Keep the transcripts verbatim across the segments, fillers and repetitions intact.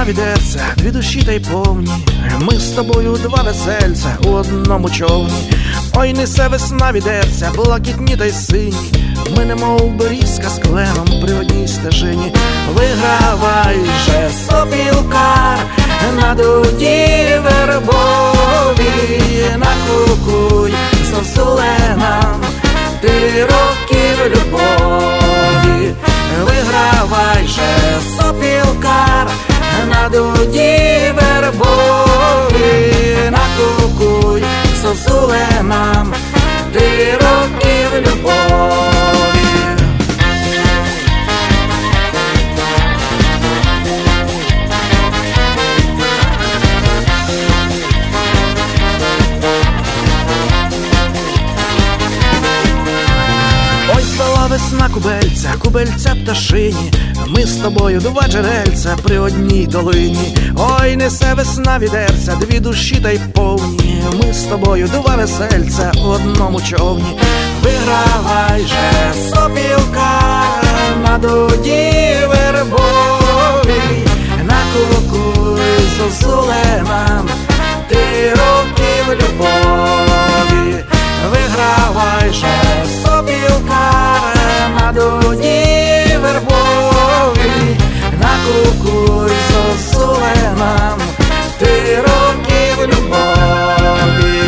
відерця, дві душі та й повні. Ми з тобою два весельця у одному човні. Ой, несе весна відерця, блакитні та й сині. Ми немов берізка з кленом при одній стежині. Вигравай же, сопілкар, на дуді вербовій, накукуй зозуленам ти років любові. Вигравай же, сопілкар, на дуді вербовій, накукуй зозуленам ти років любові. Весна кубельця, кубельця пташині, ми з тобою два джерельця при одній долині. Ой, несе весна відерця, дві душі та й повні. Ми з тобою два весельця у одному човні. Вигравай же, сопілкар, на дуді вербовій, накукуй зозуленам ти років любові. Вигравай же, сопілкар, на дуді вербовій, накукуй зозуленам ти років любові.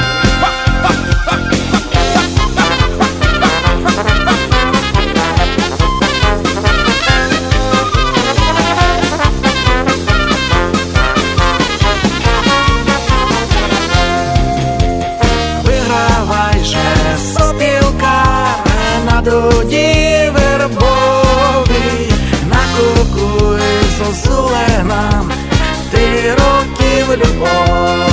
Вигравай же, сопілкар, на дуді вербовій, накукуй зозуленам ти років любові.